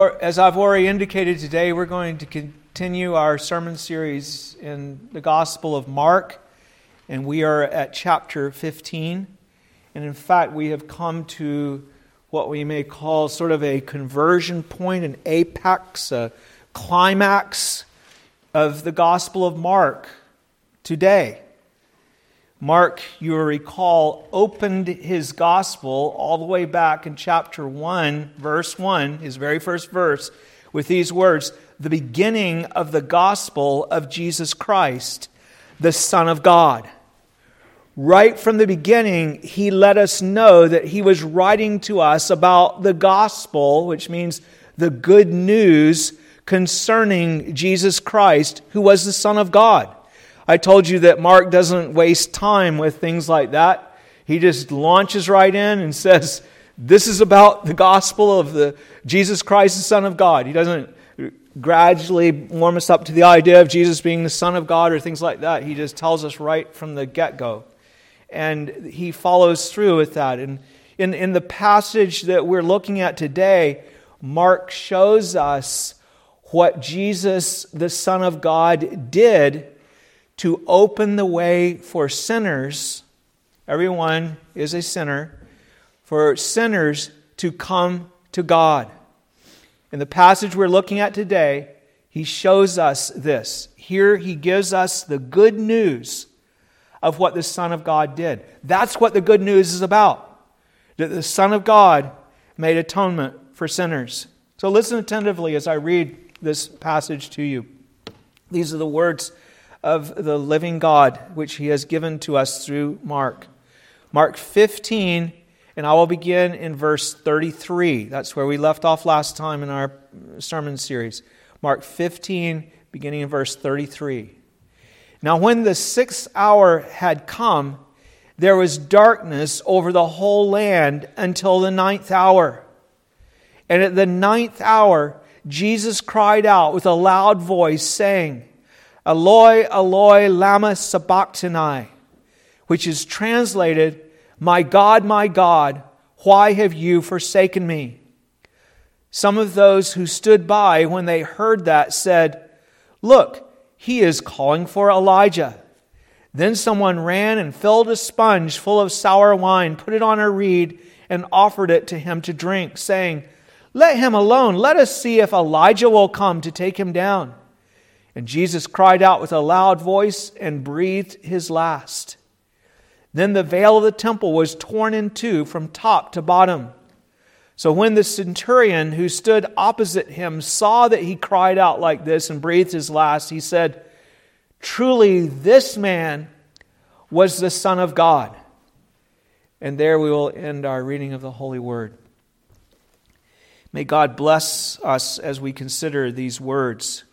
As I've already indicated today, we're going to continue our sermon series in the Gospel of Mark, and we are at chapter 15. And in fact, we have come to what we may call sort of a conversion point, an apex, a climax of the Gospel of Mark today. Mark, you will recall, opened his Gospel all the way back in chapter 1, verse 1, his very first verse, with these words, "The beginning of the Gospel of Jesus Christ, the Son of God." Right from the beginning, he let us know that he was writing to us about the Gospel, which means the good news concerning Jesus Christ, who was the Son of God. I told you that Mark doesn't waste time with things like that. He just launches right in and says, this is about the gospel of the Jesus Christ, the Son of God. He doesn't gradually warm us up to the idea of Jesus being the Son of God or things like that. He just tells us right from the get-go. And he follows through with that. And in the passage that we're looking at today, Mark shows us what Jesus, the Son of God, did to open the way for sinners, everyone is a sinner, for sinners to come to God. In the passage we're looking at today, he shows us this. Here he gives us the good news of what the Son of God did. That's what the good news is about, that the Son of God made atonement for sinners. So listen attentively as I read this passage to you. These are the words of the living God, which he has given to us through Mark. Mark 15, and I will begin in verse 33. That's where we left off last time in our sermon series. Mark 15, beginning in verse 33. Now when the 6th hour had come, there was darkness over the whole land until the 9th hour. And at the 9th hour, Jesus cried out with a loud voice, saying, Eloi, Eloi, lama sabachthani, which is translated, my God, why have you forsaken me? Some of those who stood by when they heard that said, look, he is calling for Elijah. Then someone ran and filled a sponge full of sour wine, put it on a reed, and offered it to him to drink, saying, let him alone, let us see if Elijah will come to take him down. And Jesus cried out with a loud voice and breathed his last. Then the veil of the temple was torn in two from top to bottom. So when the centurion who stood opposite him saw that he cried out like this and breathed his last, he said, truly this man was the Son of God. And there we will end our reading of the Holy Word. May God bless us as we consider these words.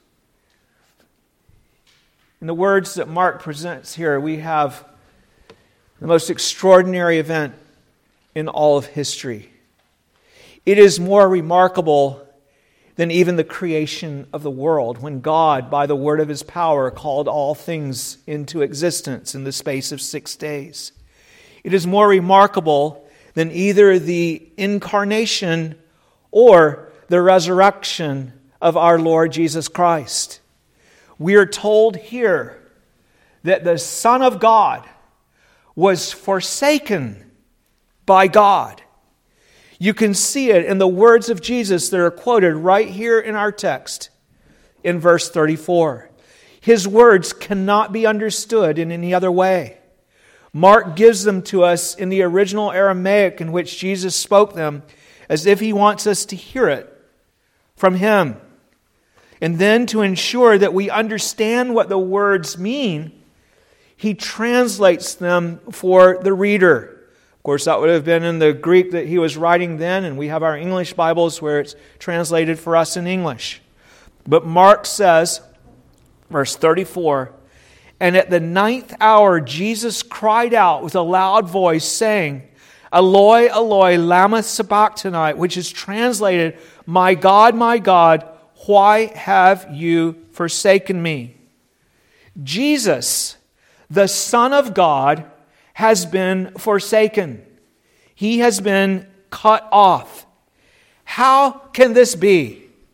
In the words that Mark presents here, we have the most extraordinary event in all of history. It is more remarkable than even the creation of the world, when God, by the word of his power, called all things into existence in the space of 6 days. It is more remarkable than either the incarnation or the resurrection of our Lord Jesus Christ. We are told here that the Son of God was forsaken by God. You can see it in the words of Jesus that are quoted right here in our text in verse 34. His words cannot be understood in any other way. Mark gives them to us in the original Aramaic in which Jesus spoke them, as if he wants us to hear it from him. And then to ensure that we understand what the words mean, he translates them for the reader. Of course, that would have been in the Greek that he was writing then, and we have our English Bibles where it's translated for us in English. But Mark says, verse 34, and at the 9th hour Jesus cried out with a loud voice, saying, Eloi, Eloi, lama sabachthani, which is translated, my God, why have you forsaken me? Jesus, the Son of God, has been forsaken. He has been cut off. How can this be?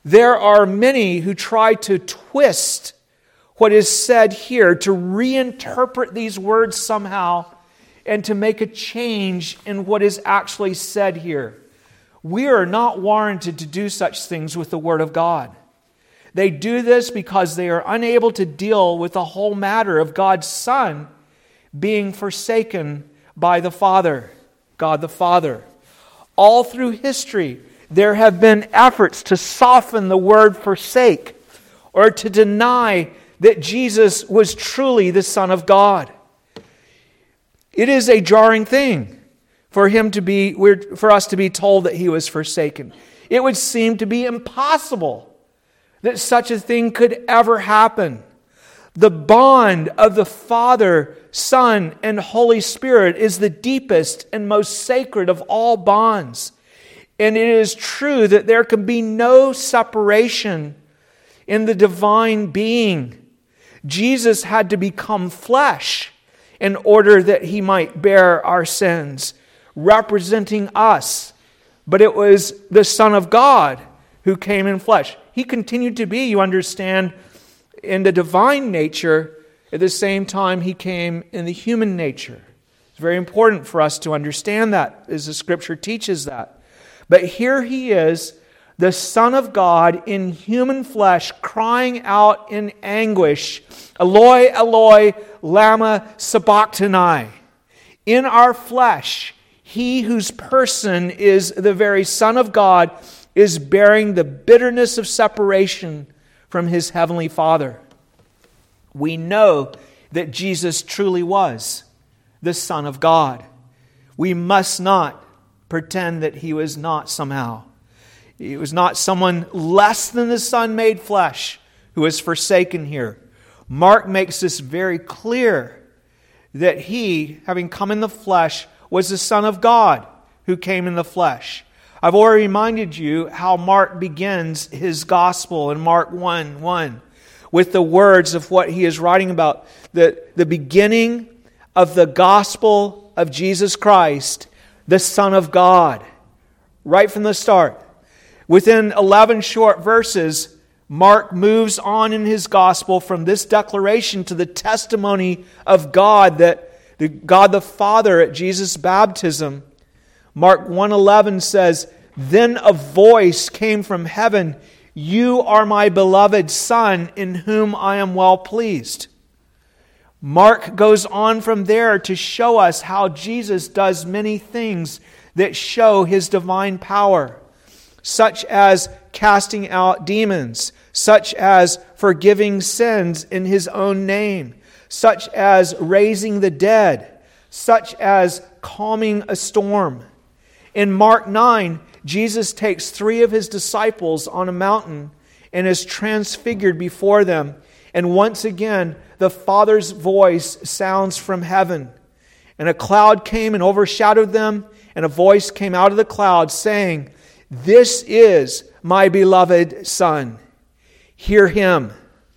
there are many who try to twist what is said here, to reinterpret these words somehow, and to make a change in what is actually said here. We are not warranted to do such things with the Word of God. They do this because they are unable to deal with the whole matter of God's Son being forsaken by the Father, God the Father. All through history, there have been efforts to soften the word forsake or to deny that Jesus was truly the Son of God. It is a jarring thing for us to be told that He was forsaken. It would seem to be impossible that such a thing could ever happen. The bond of the Father, Son, and Holy Spirit is the deepest and most sacred of all bonds. And it is true that there can be no separation in the divine being. Jesus had to become flesh in order that He might bear our sins, representing us. But it was the Son of God who came in flesh. He continued to be, you understand, in the divine nature. At the same time, He came in the human nature. It's very important for us to understand that, as the Scripture teaches that. But here He is, the Son of God in human flesh, crying out in anguish, Eloi, Eloi, lama sabachthani. In our flesh, He whose person is the very Son of God is bearing the bitterness of separation from His heavenly Father. We know that Jesus truly was the Son of God. We must not pretend that He was not somehow. He was not someone less than the Son made flesh who was forsaken here. Mark makes this very clear, that He, having come in the flesh, was the Son of God who came in the flesh. I've already reminded you how Mark begins his gospel in Mark 1:1 with the words of what he is writing about, the beginning of the gospel of Jesus Christ, the Son of God. Right from the start. Within 11 short verses, Mark moves on in his gospel from this declaration to the testimony of God, that God the Father at Jesus' baptism. Mark 1:11 says, "Then a voice came from heaven, 'You are my beloved Son, in whom I am well pleased.'" Mark goes on from there to show us how Jesus does many things that show His divine power, such as casting out demons, such as forgiving sins in His own name, such as raising the dead, such as calming a storm. In Mark 9, Jesus takes 3 of His disciples on a mountain and is transfigured before them. And once again, the Father's voice sounds from heaven. And a cloud came and overshadowed them, and a voice came out of the cloud saying, "This is my beloved Son. Hear Him."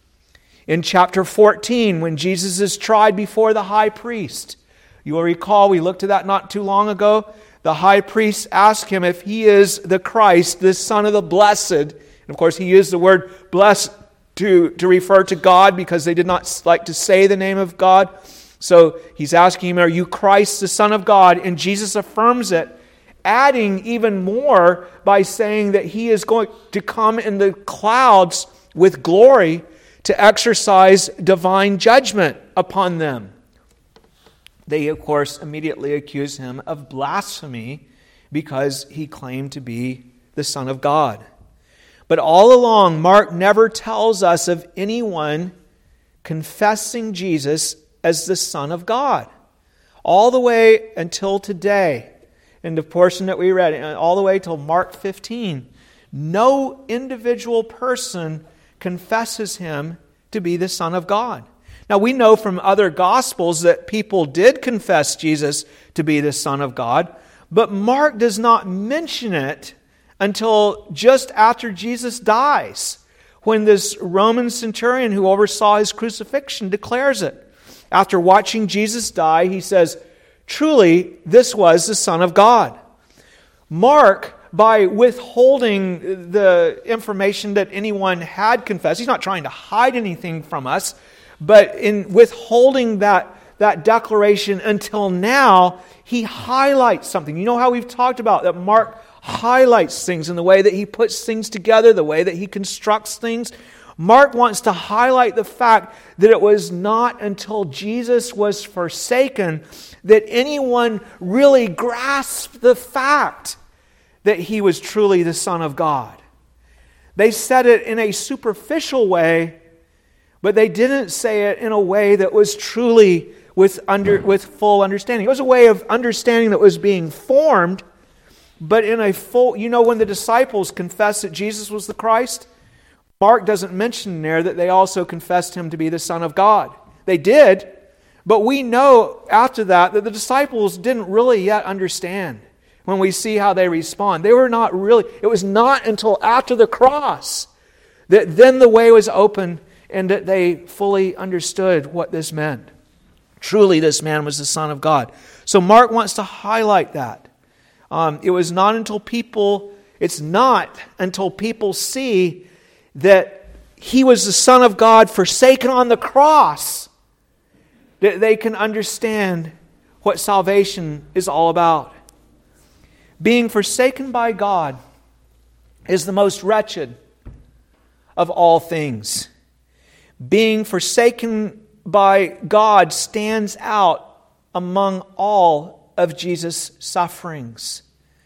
In chapter 14, when Jesus is tried before the high priest, you will recall, we looked at that not too long ago. The high priest asked Him if He is the Christ, the Son of the Blessed. And of course, He used the word blessed to refer to God, because they did not like to say the name of God. So He's asking Him, "Are you Christ, the Son of God?" And Jesus affirms it, adding even more by saying that He is going to come in the clouds with glory to exercise divine judgment upon them. They, of course, immediately accuse Him of blasphemy because He claimed to be the Son of God. But all along, Mark never tells us of anyone confessing Jesus as the Son of God. All the way until today, in the portion that we read, all the way till Mark 15, no individual person confesses Him to be the Son of God. Now, we know from other Gospels that people did confess Jesus to be the Son of God, but Mark does not mention it until just after Jesus dies, when this Roman centurion who oversaw His crucifixion declares it. After watching Jesus die, he says, "Truly, this was the Son of God." Mark by withholding the information that anyone had confessed. He's not trying to hide anything from us, but in withholding that declaration until now, he highlights something. You know how we've talked about that Mark highlights things in the way that he puts things together, the way that he constructs things. Mark wants to highlight the fact that it was not until Jesus was forsaken that anyone really grasped the fact that he was truly the Son of God. They said it in a superficial way, but they didn't say it in a way that was truly with full understanding. It was a way of understanding that was being formed, but in a full... You know, when the disciples confessed that Jesus was the Christ, Mark doesn't mention there that they also confessed him to be the Son of God. They did, but we know after that the disciples didn't really yet understand when we see how they respond. They were not really... It was not until after the cross that then the way was open and that they fully understood what this meant. Truly, this man was the Son of God. So Mark wants to highlight that. It's not until people see that he was the Son of God forsaken on the cross that they can understand what salvation is all about. Being forsaken by God is the most wretched of all things. Being forsaken by God stands out among all of Jesus' sufferings.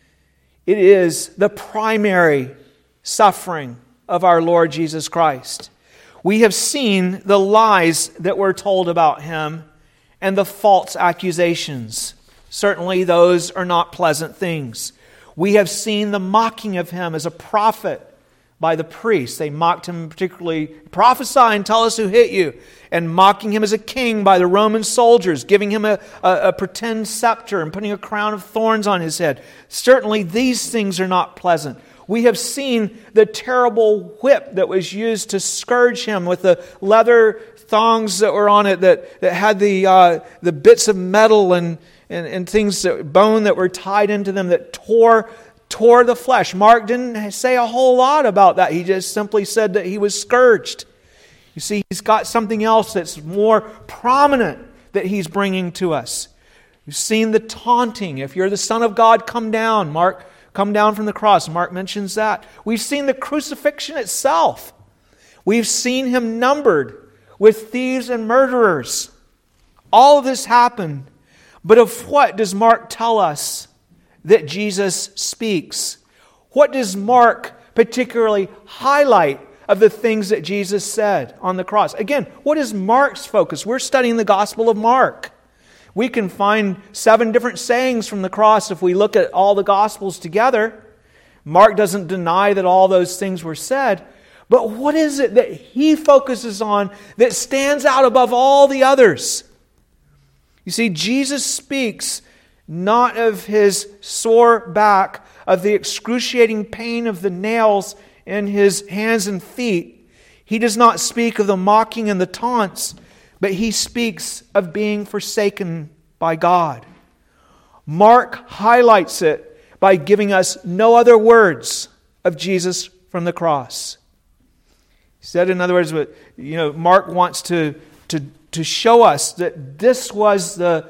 It is the primary suffering of our Lord Jesus Christ. We have seen the lies that were told about him and the false accusations. Certainly those are not pleasant things. We have seen the mocking of him as a prophet by the priests. They mocked him particularly, prophesy and tell us who hit you, and mocking him as a king by the Roman soldiers, giving him a pretend scepter and putting a crown of thorns on his head. Certainly these things are not pleasant. We have seen the terrible whip that was used to scourge him with the leather thongs that were on it that had the bits of metal and things, bone that were tied into them that tore the flesh. Mark didn't say a whole lot about that. He just simply said that he was scourged. You see, he's got something else that's more prominent that he's bringing to us. We've seen the taunting. If you're the Son of God, come down. Mark, come down from the cross. Mark mentions that. We've seen the crucifixion itself. We've seen him numbered with thieves and murderers. All of this happened. But of what does Mark tell us that Jesus speaks? What does Mark particularly highlight of the things that Jesus said on the cross? Again, what is Mark's focus? We're studying the Gospel of Mark. We can find 7 different sayings from the cross if we look at all the Gospels together. Mark doesn't deny that all those things were said, but what is it that he focuses on that stands out above all the others? You see, Jesus speaks not of his sore back, of the excruciating pain of the nails in his hands and feet. He does not speak of the mocking and the taunts, but he speaks of being forsaken by God. Mark highlights it by giving us no other words of Jesus from the cross. He said, in other words, Mark wants to show us that this was the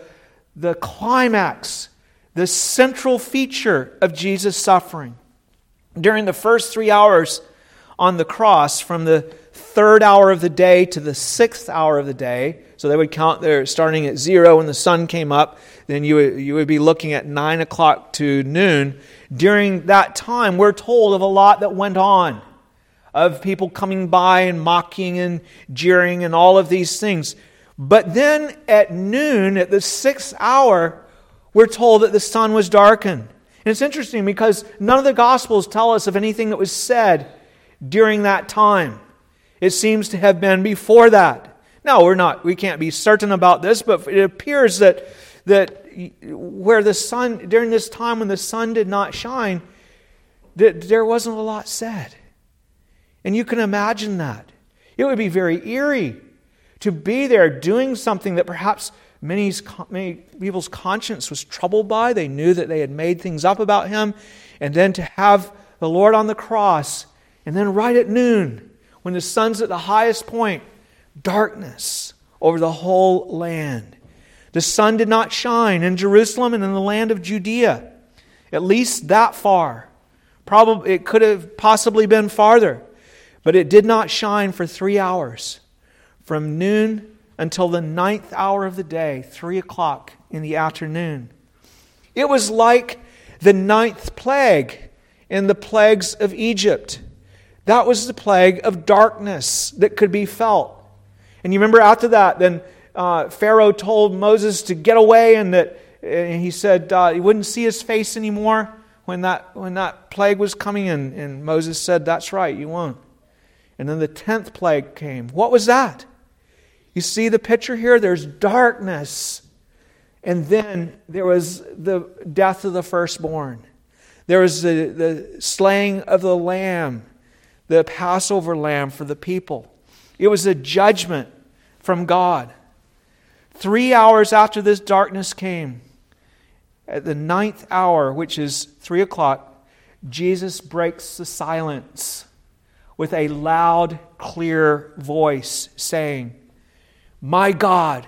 climax, the central feature of Jesus' suffering. During the first 3 hours on the cross, from the 3rd hour of the day to the 6th hour of the day, so they would count there starting at 0 when the sun came up, then you would be looking at 9 o'clock to noon. During that time, we're told of a lot that went on, of people coming by and mocking and jeering and all of these things. But then at noon, at the 6th hour, we're told that the sun was darkened. And it's interesting because none of the Gospels tell us of anything that was said during that time. It seems to have been before that. Now, we can't be certain about this, but it appears that where the sun, during this time when the sun did not shine, that there wasn't a lot said. And you can imagine that. It would be very eerie to be there doing something that perhaps many people's conscience was troubled by. They knew that they had made things up about him. And then to have the Lord on the cross, and then right at noon, when the sun's at the highest point, darkness over the whole land. The sun did not shine in Jerusalem and in the land of Judea, at least that far. Probably it could have possibly been farther, but it did not shine for 3 hours, from noon until the 9th hour of the day, 3 o'clock in the afternoon. It was like the 9th plague in the plagues of Egypt. That was the plague of darkness that could be felt. And you remember after that, then Pharaoh told Moses to get away, and he said he wouldn't see his face anymore when that plague was coming. And Moses said, "That's right, you won't." And then the 10th plague came. What was that? You see the picture here? There's darkness. And then there was the death of the firstborn. There was the slaying of the lamb, the Passover lamb for the people. It was a judgment from God. 3 hours after this darkness came, at the 9th hour, which is 3 o'clock, Jesus breaks the silence with a loud, clear voice saying, my God,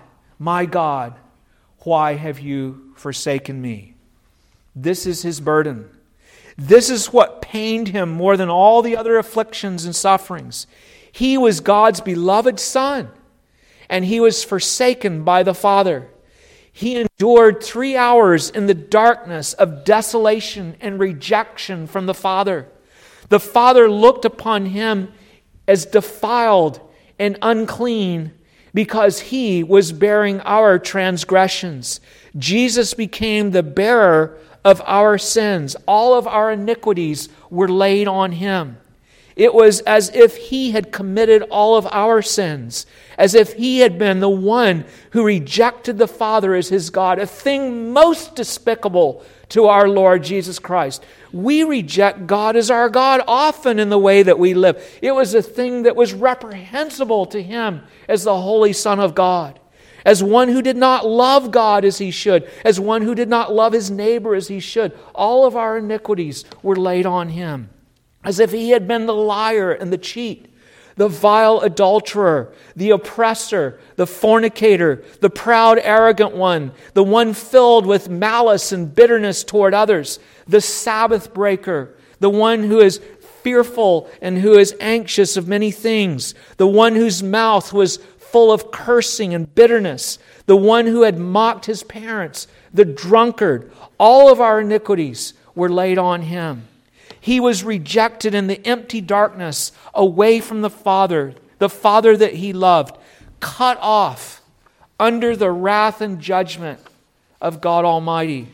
why have you forsaken me?" This is his burden. This is what pained him more than all the other afflictions and sufferings. He was God's beloved Son, and he was forsaken by the Father. He endured 3 hours in the darkness of desolation and rejection from the Father. The Father looked upon him as defiled and unclean because he was bearing our transgressions. Jesus became the bearer of our sins. All of our iniquities were laid on him. It was as if he had committed all of our sins, as if he had been the one who rejected the Father as his God, a thing most despicable to our Lord Jesus Christ. We reject God as our God often in the way that we live. It was a thing that was reprehensible to him as the Holy Son of God, as one who did not love God as he should, as one who did not love his neighbor as he should. All of our iniquities were laid on him, as if he had been the liar and the cheat, the vile adulterer, the oppressor, the fornicator, the proud, arrogant one, the one filled with malice and bitterness toward others, the Sabbath breaker, the one who is fearful and who is anxious of many things, the one whose mouth was full of cursing and bitterness, the one who had mocked his parents, the drunkard. All of our iniquities were laid on him. He was rejected in the empty darkness, away from the Father that he loved, cut off under the wrath and judgment of God Almighty.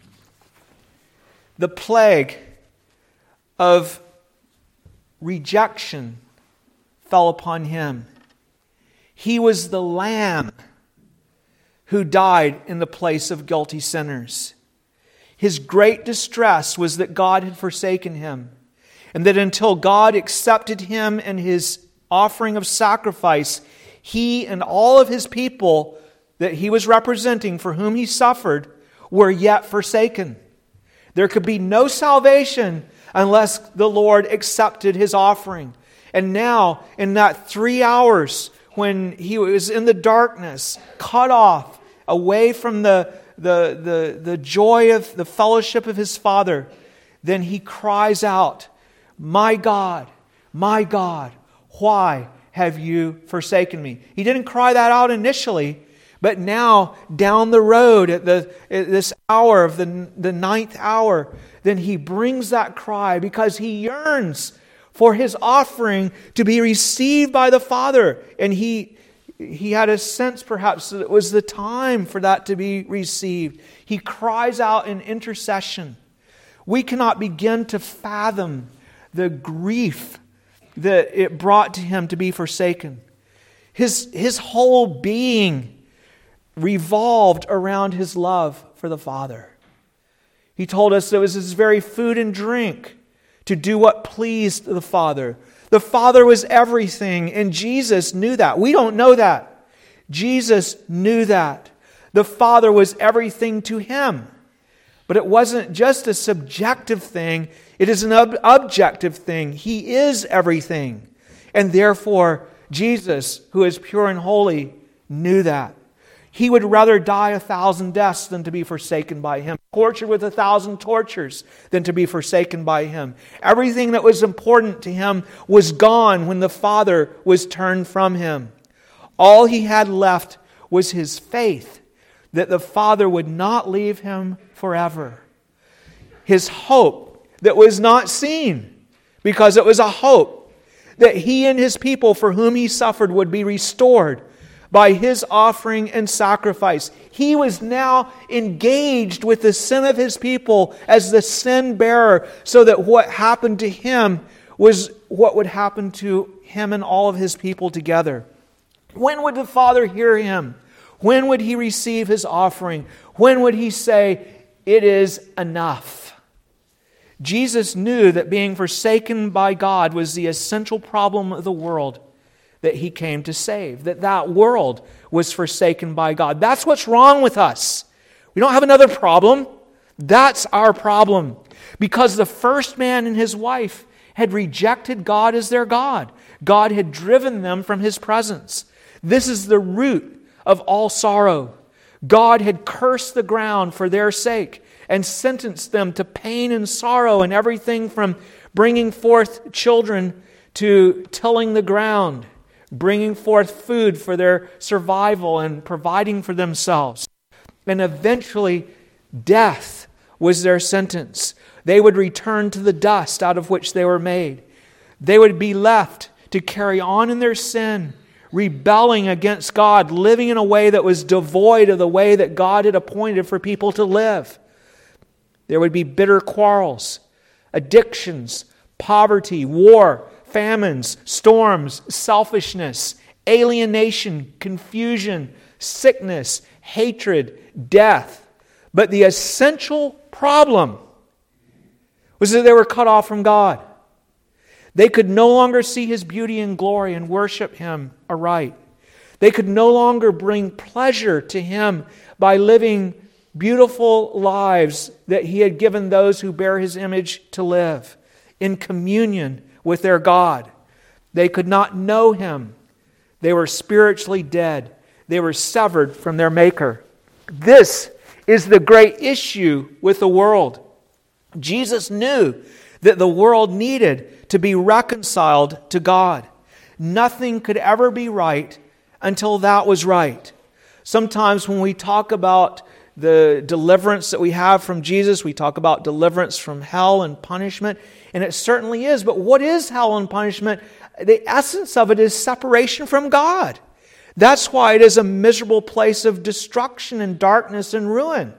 The plague of rejection fell upon him. He was the Lamb who died in the place of guilty sinners. His great distress was that God had forsaken him, and that until God accepted him and his offering of sacrifice, he and all of his people that he was representing, for whom he suffered, were yet forsaken. There could be no salvation unless the Lord accepted his offering. And now, in that 3 hours when he was in the darkness, cut off, away from the joy of the fellowship of his Father, then he cries out, my God, why have you forsaken me?" He didn't cry that out initially, but now down the road at this hour of the 9th hour, then he brings that cry because he yearns for his offering to be received by the Father. And he had a sense perhaps that it was the time for that to be received. He cries out in intercession. We cannot begin to fathom the grief that it brought to him to be forsaken. His whole being revolved around his love for the Father. He told us it was his very food and drink to do what pleased the Father. The Father was everything, and Jesus knew that. We don't know that. Jesus knew that. The Father was everything to him. But it wasn't just a subjective thing. It is an objective thing. He is everything. And therefore, Jesus, who is pure and holy, knew that. He would rather die 1,000 deaths than to be forsaken by him. Tortured with 1,000 tortures than to be forsaken by him. Everything that was important to him was gone when the Father was turned from him. All he had left was his faith that the Father would not leave him forever. His hope that was not seen, because it was a hope that he and his people for whom he suffered would be restored by his offering and sacrifice. He was now engaged with the sin of his people as the sin bearer, so that what happened to him was what would happen to him and all of his people together. When would the Father hear him? When would he receive his offering? When would he say, "It is enough"? Jesus knew that being forsaken by God was the essential problem of the world that he came to save. That world was forsaken by God. That's what's wrong with us. We don't have another problem. That's our problem. Because the first man and his wife had rejected God as their God. God had driven them from his presence. This is the root of all sorrow. God had cursed the ground for their sake and sentenced them to pain and sorrow and everything from bringing forth children to tilling the ground, bringing forth food for their survival and providing for themselves. And eventually, death was their sentence. They would return to the dust out of which they were made. They would be left to carry on in their sin, rebelling against God, living in a way that was devoid of the way that God had appointed for people to live. There would be bitter quarrels, addictions, poverty, war, famines, storms, selfishness, alienation, confusion, sickness, hatred, death. But the essential problem was that they were cut off from God. They could no longer see His beauty and glory and worship Him aright. They could no longer bring pleasure to Him by living beautiful lives that He had given those who bear His image to live in communion with their God. They could not know Him. They were spiritually dead. They were severed from their Maker. This is the great issue with the world. Jesus knew that the world needed to be reconciled to God. Nothing could ever be right until that was right. Sometimes when we talk about the deliverance that we have from Jesus, we talk about deliverance from hell and punishment, and it certainly is. But what is hell and punishment? The essence of it is separation from God. That's why it is a miserable place of destruction and darkness and ruin.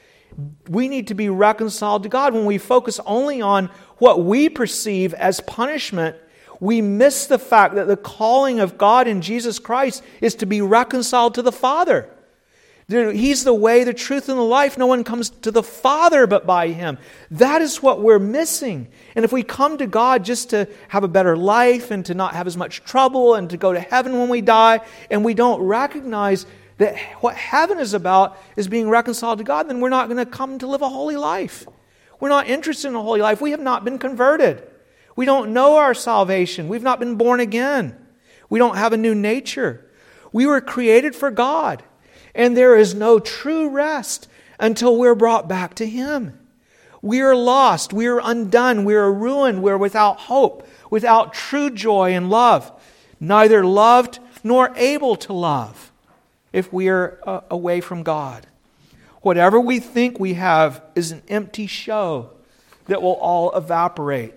We need to be reconciled to God. When we focus only on what we perceive as punishment, we miss the fact that the calling of God in Jesus Christ is to be reconciled to the Father. He's the way, the truth, and the life. No one comes to the Father but by Him. That is what we're missing. And if we come to God just to have a better life and to not have as much trouble and to go to heaven when we die, and we don't recognize that what heaven is about is being reconciled to God, then we're not going to come to live a holy life. We're not interested in a holy life. We have not been converted. We don't know our salvation. We've not been born again. We don't have a new nature. We were created for God. And there is no true rest until we're brought back to Him. We are lost. We are undone. We are ruined. We're without hope, without true joy and love. Neither loved nor able to love if we are away from God. Whatever we think we have is an empty show that will all evaporate.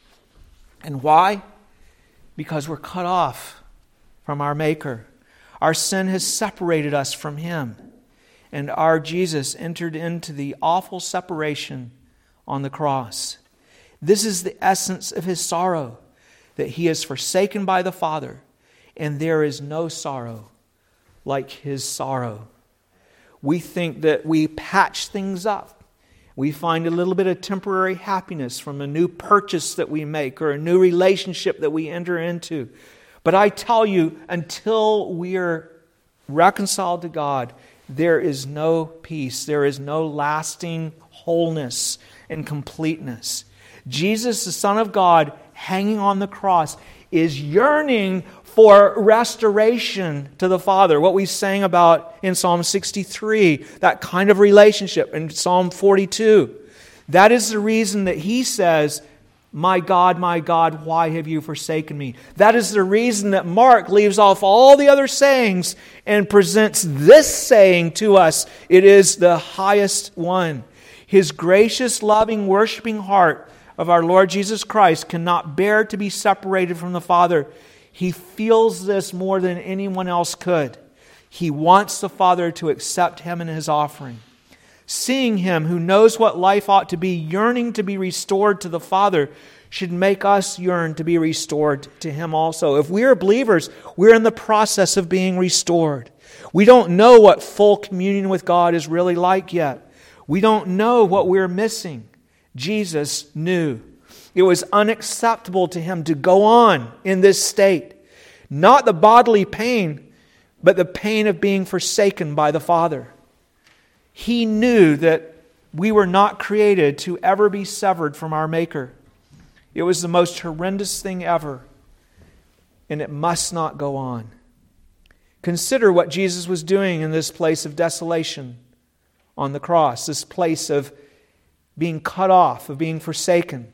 And why? Because we're cut off from our Maker. Our sin has separated us from Him. And our Jesus entered into the awful separation on the cross. This is the essence of His sorrow, that He is forsaken by the Father, and there is no sorrow like His sorrow. We think that we patch things up. We find a little bit of temporary happiness from a new purchase that we make or a new relationship that we enter into. But I tell you, until we are reconciled to God, there is no peace. There is no lasting wholeness and completeness. Jesus, the Son of God, hanging on the cross, is yearning for restoration to the Father. What we sang about in Psalm 63, that kind of relationship in Psalm 42. That is the reason that he says, my God, why have you forsaken me? That is the reason that Mark leaves off all the other sayings and presents this saying to us. It is the highest one. His gracious, loving, worshiping heart of our Lord Jesus Christ cannot bear to be separated from the Father. He feels this more than anyone else could. He wants the Father to accept him in his offering. Seeing him who knows what life ought to be, yearning to be restored to the Father, should make us yearn to be restored to him also. If we are believers, we're in the process of being restored. We don't know what full communion with God is really like yet. We don't know what we're missing. Jesus knew. It was unacceptable to him to go on in this state. Not the bodily pain, but the pain of being forsaken by the Father. He knew that we were not created to ever be severed from our Maker. It was the most horrendous thing ever, and it must not go on. Consider what Jesus was doing in this place of desolation on the cross, this place of being cut off, of being forsaken.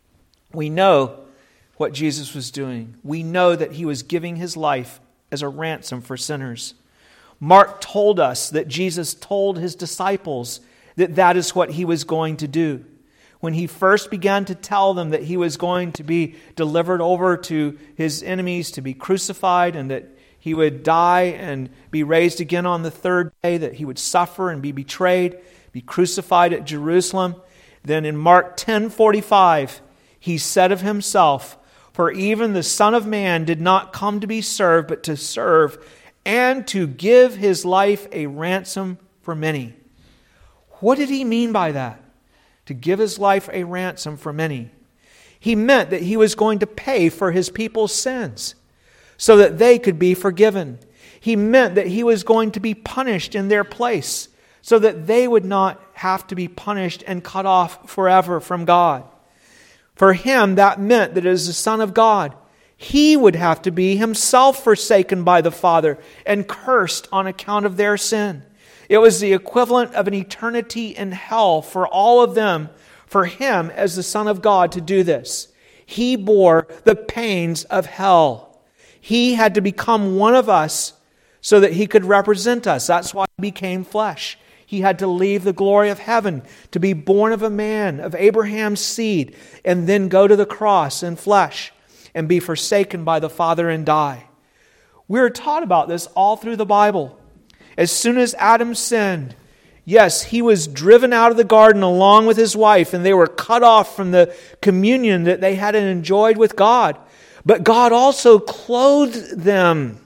We know what Jesus was doing. We know that he was giving his life as a ransom for sinners. Mark told us that Jesus told his disciples that that is what he was going to do. When he first began to tell them that he was going to be delivered over to his enemies to be crucified and that he would die and be raised again on the third day, that he would suffer and be betrayed, be crucified at Jerusalem, then in Mark 10:45, he said of himself, "For even the Son of Man did not come to be served, but to serve and to give his life a ransom for many." What did he mean by that? To give his life a ransom for many. He meant that he was going to pay for his people's sins so that they could be forgiven. He meant that he was going to be punished in their place so that they would not have to be punished and cut off forever from God. For him, that meant that as the Son of God, he would have to be himself forsaken by the Father and cursed on account of their sin. It was the equivalent of an eternity in hell for all of them, for him as the Son of God to do this. He bore the pains of hell. He had to become one of us so that he could represent us. That's why he became flesh. He had to leave the glory of heaven to be born of a man, of Abraham's seed, and then go to the cross in flesh and be forsaken by the Father and die. We're taught about this all through the Bible. As soon as Adam sinned, yes, he was driven out of the garden along with his wife, and they were cut off from the communion that they had enjoyed with God. But God also clothed them.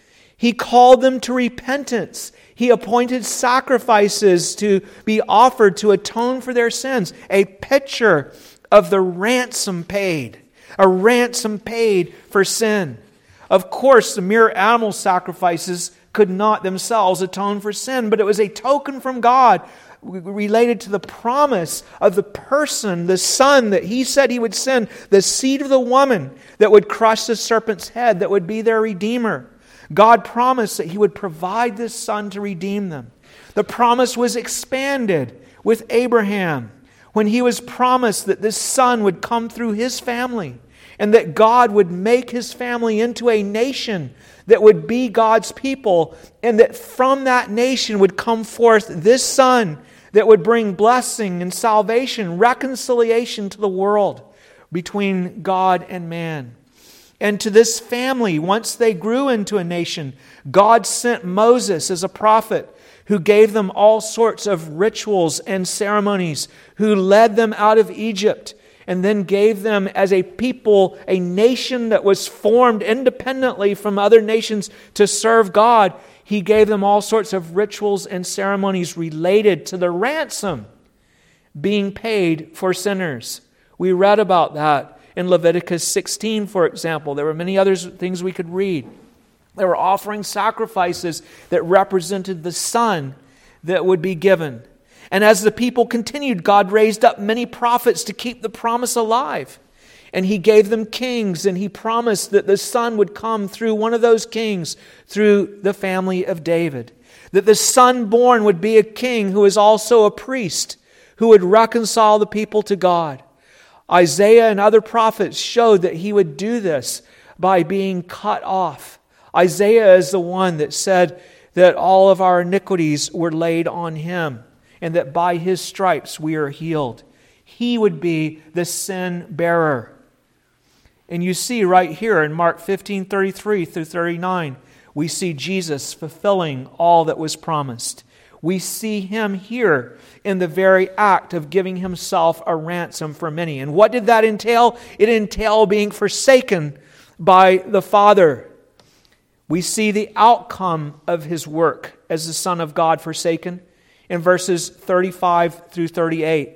He called them to repentance. He appointed sacrifices to be offered to atone for their sins. A picture of the ransom paid. A ransom paid for sin. Of course, the mere animal sacrifices could not themselves atone for sin, but it was a token from God related to the promise of the person, the Son that he said he would send, the seed of the woman that would crush the serpent's head, that would be their Redeemer. God promised that he would provide this Son to redeem them. The promise was expanded with Abraham when he was promised that this Son would come through his family and that God would make his family into a nation that would be God's people, and that from that nation would come forth this Son that would bring blessing and salvation, reconciliation to the world between God and man. And to this family, once they grew into a nation, God sent Moses as a prophet who gave them all sorts of rituals and ceremonies, who led them out of Egypt, and then gave them as a people, a nation that was formed independently from other nations to serve God. He gave them all sorts of rituals and ceremonies related to the ransom being paid for sinners. We read about that in Leviticus 16, for example. There were many other things we could read. They were offering sacrifices that represented the Son that would be given. And as the people continued, God raised up many prophets to keep the promise alive. And He gave them kings, and He promised that the Son would come through one of those kings, through the family of David. That the Son born would be a king who is also a priest, who would reconcile the people to God. Isaiah and other prophets showed that He would do this by being cut off. Isaiah is the one that said that all of our iniquities were laid on Him, and that by His stripes we are healed. He would be the sin bearer. And you see right here in Mark 15:33 through 39, we see Jesus fulfilling all that was promised. We see Him here in the very act of giving Himself a ransom for many. And what did that entail? It entailed being forsaken by the Father. We see the outcome of His work as the Son of God forsaken in verses 35 through 38.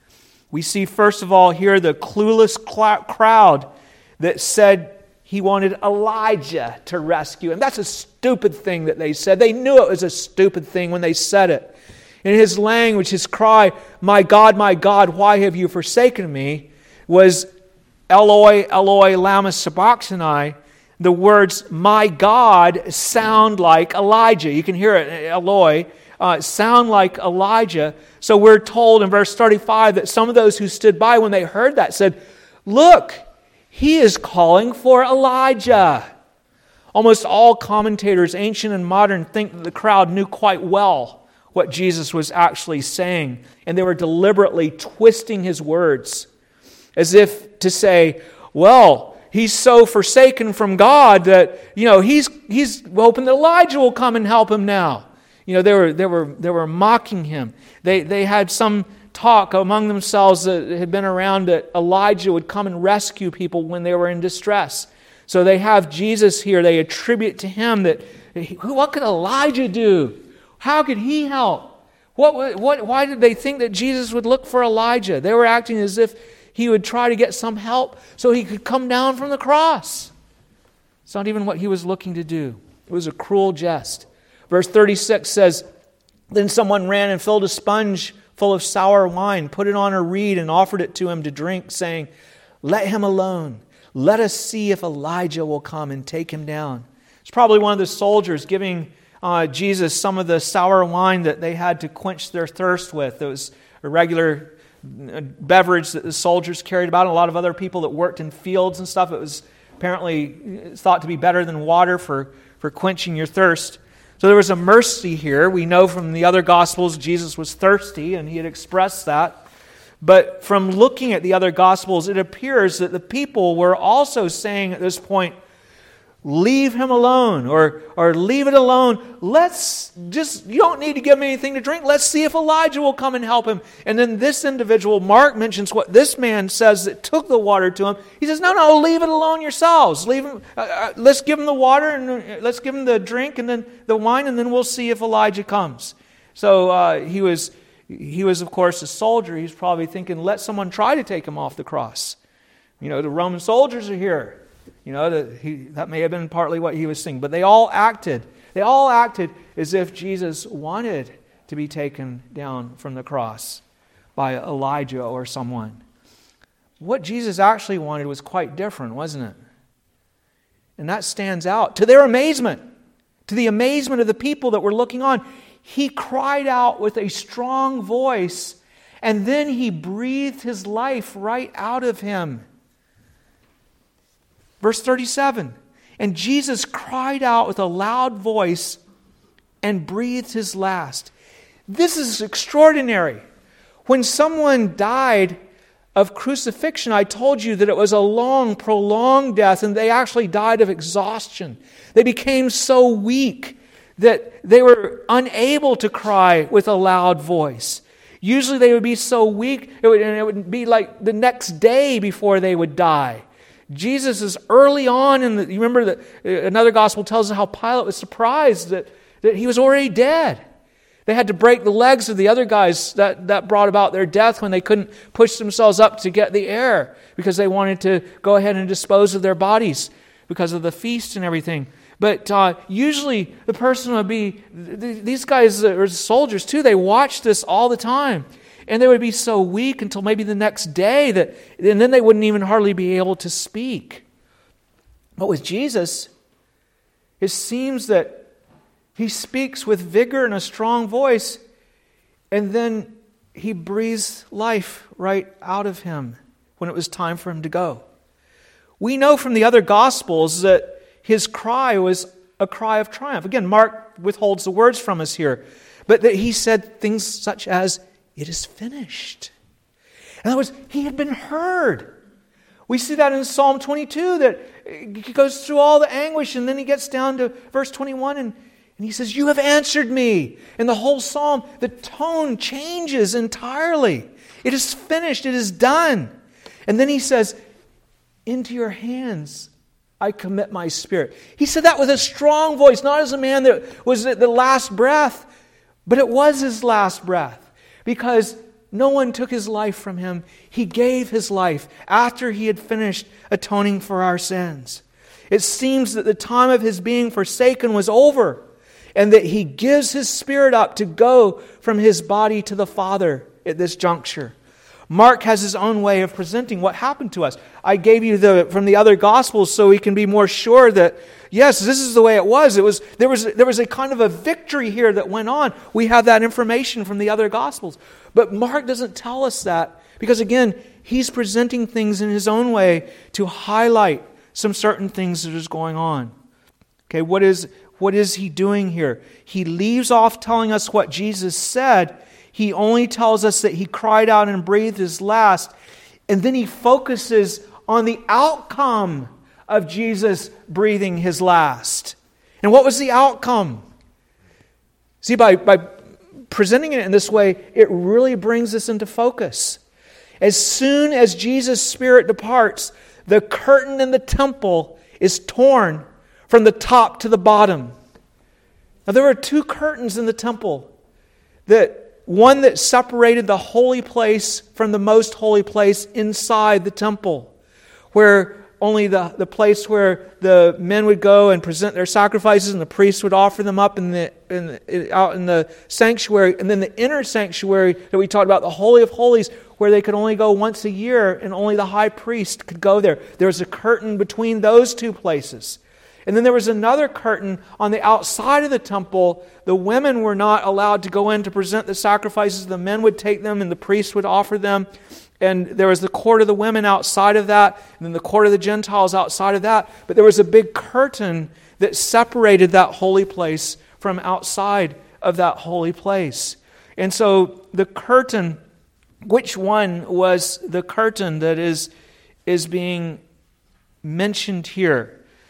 We see, first of all, here the clueless crowd that said he wanted Elijah to rescue him. That's a stupid thing that they said. They knew it was a stupid thing when they said it. In his language, his cry, my God, why have you forsaken me?" was Eloi, Eloi, lama sabachthani. The words, my God, sound like Elijah. You can hear it, Eloi, sound like Elijah. So we're told in verse 35 that some of those who stood by when they heard that said, "Look, he is calling for Elijah." Almost all commentators, ancient and modern, think that the crowd knew quite well what Jesus was actually saying, and they were deliberately twisting His words as if to say, well, He's so forsaken from God that, he's hoping that Elijah will come and help him now. They were mocking Him. They had some talk among themselves that had been around that Elijah would come and rescue people when they were in distress. So they have Jesus here. They attribute to Him that, what could Elijah do? How could He help? Why did they think that Jesus would look for Elijah? They were acting as if He would try to get some help so He could come down from the cross. It's not even what He was looking to do. It was a cruel jest. Verse 36 says, "Then someone ran and filled a sponge full of sour wine, put it on a reed and offered it to him to drink, saying, 'Let him alone. Let us see if Elijah will come and take him down.'" It's probably one of the soldiers giving Jesus some of the sour wine that they had to quench their thirst with. It was a regular beverage that the soldiers carried about, and a lot of other people that worked in fields and stuff. It was apparently thought to be better than water for quenching your thirst. So there was a mercy here. We know from the other Gospels Jesus was thirsty, and He had expressed that. But from looking at the other Gospels, it appears that the people were also saying at this point, "Leave him alone," or "Leave it alone. You don't need to give him anything to drink. Let's see if Elijah will come and help him." And then this individual, Mark, mentions what this man says that took the water to him. He says, no, leave it alone yourselves. Leave him. Let's give him the water, and let's give him the drink and then the wine, and then we'll see if Elijah comes. So he was, of course, a soldier. He's probably thinking, let someone try to take him off the cross. The Roman soldiers are here. That may have been partly what he was saying. But they all acted as if Jesus wanted to be taken down from the cross by Elijah or someone. What Jesus actually wanted was quite different, wasn't it? And that stands out. To their amazement, to the amazement of the people that were looking on, He cried out with a strong voice, and then He breathed His life right out of Him. Verse 37, "And Jesus cried out with a loud voice and breathed His last." This is extraordinary. When someone died of crucifixion, I told you that it was a long, prolonged death, and they actually died of exhaustion. They became so weak that they were unable to cry with a loud voice. Usually they would be so weak, it would be like the next day before they would die. Jesus is early on you remember that another gospel tells us how Pilate was surprised that He was already dead. They had to break the legs of the other guys that brought about their death when they couldn't push themselves up to get the air because they wanted to go ahead and dispose of their bodies because of the feast and everything. But usually the person would be, these guys are soldiers too, they watched this all the time. And they would be so weak until maybe the next day, and then they wouldn't even hardly be able to speak. But with Jesus, it seems that he speaks with vigor and a strong voice, and then he breathes life right out of him when it was time for him to go. We know from the other Gospels that his cry was a cry of triumph. Again, Mark withholds the words from us here, but that he said things such as, "It is finished." In other words, he had been heard. We see that in Psalm 22, that he goes through all the anguish, and then he gets down to verse 21, and he says, "You have answered me." In the whole psalm, the tone changes entirely. It is finished. It is done. And then he says, "Into your hands I commit my spirit." He said that with a strong voice, not as a man that was at the last breath, but it was his last breath, because no one took his life from him. He gave his life after he had finished atoning for our sins. It seems that the time of his being forsaken was over, and that he gives his spirit up to go from his body to the Father at this juncture. Mark has his own way of presenting what happened to us. I gave you from the other Gospels so we can be more sure that, yes, this is the way it was. There was a kind of a victory here that went on. We have that information from the other Gospels. But Mark doesn't tell us that, because again, he's presenting things in his own way to highlight some certain things that is going on. Okay, what is he doing here? He leaves off telling us what Jesus said. He only tells us that he cried out and breathed his last. And then he focuses on the outcome of Jesus breathing his last. And what was the outcome? See, by presenting it in this way, it really brings us into focus. As soon as Jesus' spirit departs, the curtain in the temple is torn from the top to the bottom. Now, there were two curtains in the temple. One that separated the holy place from the most holy place inside the temple, where only the place where the men would go and present their sacrifices, and the priests would offer them up out in the sanctuary, and then the inner sanctuary that we talked about, the Holy of Holies, where they could only go once a year, and only the high priest could go there. There was a curtain between those two places. And then there was another curtain on the outside of the temple. The women were not allowed to go in to present the sacrifices. The men would take them and the priests would offer them. And there was the court of the women outside of that, and then the court of the Gentiles outside of that. But there was a big curtain that separated that holy place from outside of that holy place. And so the curtain, which one was the curtain that is being mentioned here?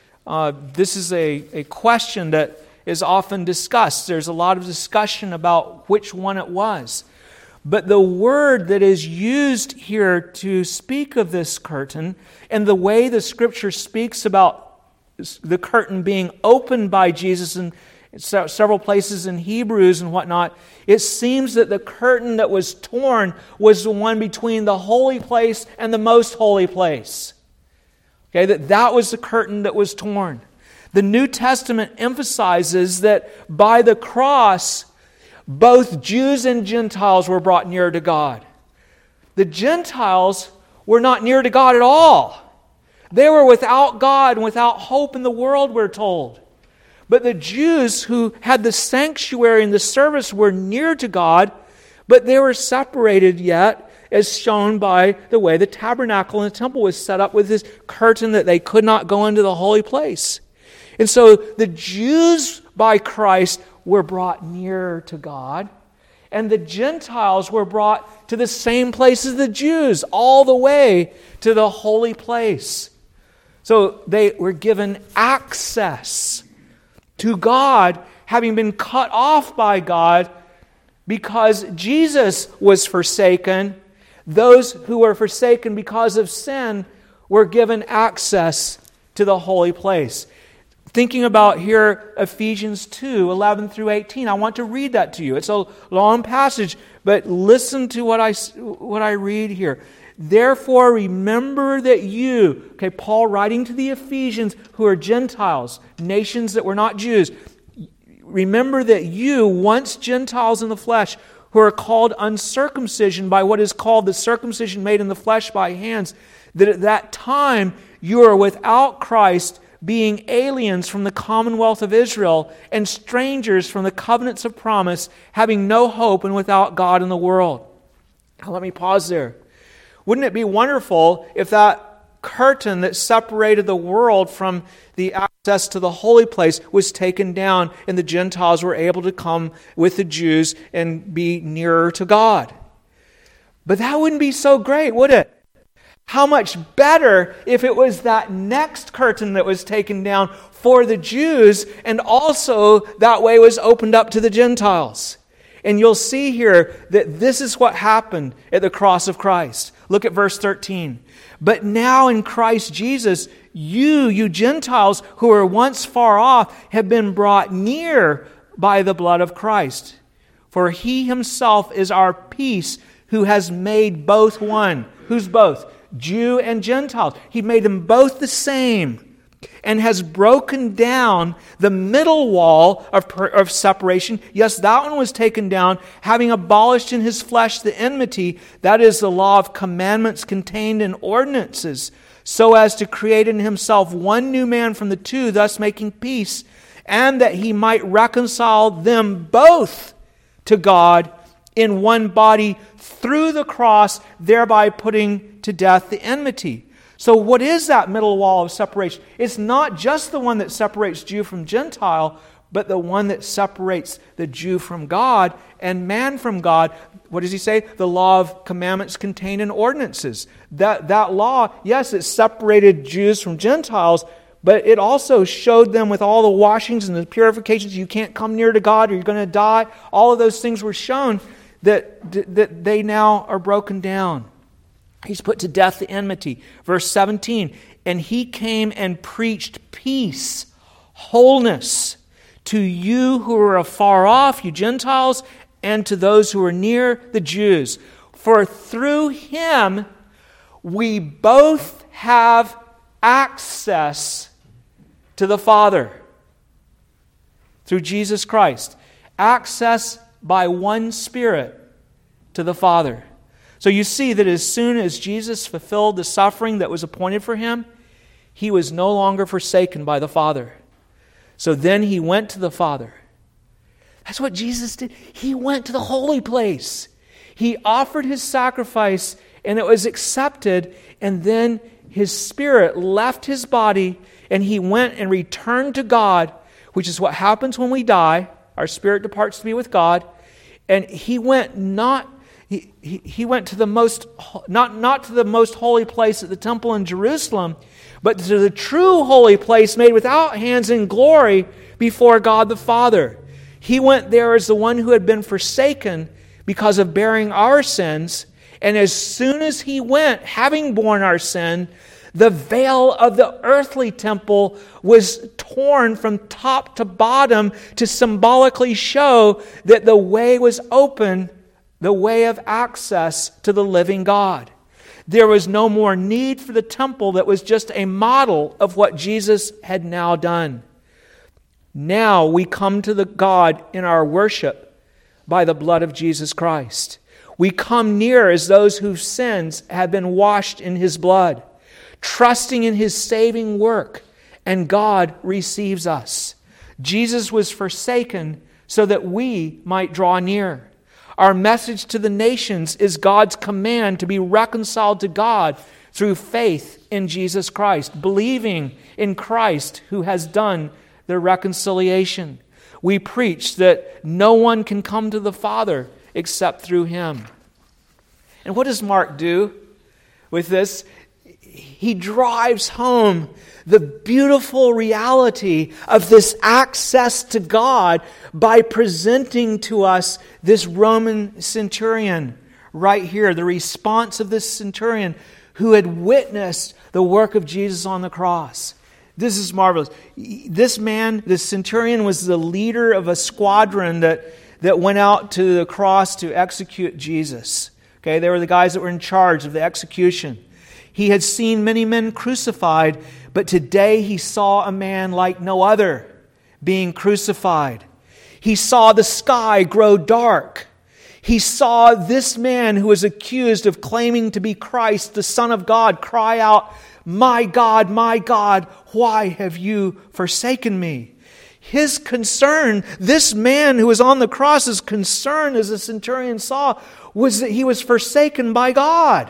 This is a question that is often discussed. There's a lot of discussion about which one it was. But the word that is used here to speak of this curtain, and the way the Scripture speaks about the curtain being opened by Jesus in several places in Hebrews and whatnot, it seems that the curtain that was torn was the one between the holy place and the most holy place. Okay, that was the curtain that was torn. The New Testament emphasizes that by the cross, both Jews and Gentiles were brought near to God. The Gentiles were not near to God at all. They were without God and without hope in the world, we're told. But the Jews who had the sanctuary and the service were near to God, but they were separated yet, as shown by the way the tabernacle and the temple was set up with this curtain that they could not go into the holy place. And so the Jews by Christ were brought nearer to God, and the Gentiles were brought to the same place as the Jews, all the way to the holy place. So they were given access to God, having been cut off by God because Jesus was forsaken. Those who were forsaken because of sin were given access to the holy place. Thinking about here Ephesians 2, 11 through 18, I want to read that to you. It's a long passage, but listen to what I read here. Therefore, remember that you, okay, Paul writing to the Ephesians who are Gentiles, nations that were not Jews, remember that you, once Gentiles in the flesh, who are called uncircumcision by what is called the circumcision made in the flesh by hands, that at that time you are without Christ, being aliens from the commonwealth of Israel and strangers from the covenants of promise, having no hope and without God in the world. Now let me pause there. Wouldn't it be wonderful if that curtain that separated the world from the access to the holy place was taken down and the Gentiles were able to come with the Jews and be nearer to God? But that wouldn't be so great, would it? How much better if it was that next curtain that was taken down for the Jews and also that way was opened up to the Gentiles. And you'll see here that this is what happened at the cross of Christ. Look at verse 13. But now in Christ Jesus, you Gentiles who were once far off, have been brought near by the blood of Christ. For He Himself is our peace, who has made both one. Who's both? Jew and Gentiles. He made them both the same and has broken down the middle wall of separation. Yes, that one was taken down, having abolished in His flesh the enmity, that is the law of commandments contained in ordinances, so as to create in Himself one new man from the two, thus making peace, and that He might reconcile them both to God in one body through the cross, thereby putting to death the enmity. So what is that middle wall of separation? It's not just the one that separates Jew from Gentile, but the one that separates the Jew from God and man from God. What does he say? The law of commandments contained in ordinances. That law, yes, it separated Jews from Gentiles, but it also showed them with all the washings and the purifications, you can't come near to God or you're going to die. All of those things were shown that they now are broken down. He's put to death the enmity. Verse 17, and He came and preached peace, wholeness to you who are afar off, you Gentiles, and to those who are near, the Jews. For through Him we both have access to the Father. Through Jesus Christ. Access by one Spirit to the Father. So you see that as soon as Jesus fulfilled the suffering that was appointed for Him, He was no longer forsaken by the Father. So then He went to the Father. That's what Jesus did. He went to the holy place. He offered His sacrifice and it was accepted, and then His Spirit left His body and He went and returned to God, which is what happens when we die. Our spirit departs to be with God. And He went He went to the most, not to the most holy place at the temple in Jerusalem, but to the true holy place made without hands in glory before God the Father. He went there as the one who had been forsaken because of bearing our sins. And as soon as He went, having borne our sin, the veil of the earthly temple was torn from top to bottom to symbolically show that the way was open, the way of access to the living God. There was no more need for the temple that was just a model of what Jesus had now done. Now we come to the God in our worship by the blood of Jesus Christ. We come near as those whose sins have been washed in His blood, trusting in His saving work, and God receives us. Jesus was forsaken so that we might draw near. Our message to the nations is God's command to be reconciled to God through faith in Jesus Christ, believing in Christ who has done the reconciliation. We preach that no one can come to the Father except through Him. And what does Mark do with this? He drives home the beautiful reality of this access to God by presenting to us this Roman centurion right here, the response of this centurion who had witnessed the work of Jesus on the cross. This is marvelous. This man, this centurion, was the leader of a squadron that went out to the cross to execute Jesus. Okay, they were the guys that were in charge of the execution. He had seen many men crucified, but today he saw a man like no other being crucified. He saw the sky grow dark. He saw this man who was accused of claiming to be Christ, the Son of God, cry out, my God, why have you forsaken me?" His concern, this man who was on the cross, his concern, as the centurion saw, was that he was forsaken by God.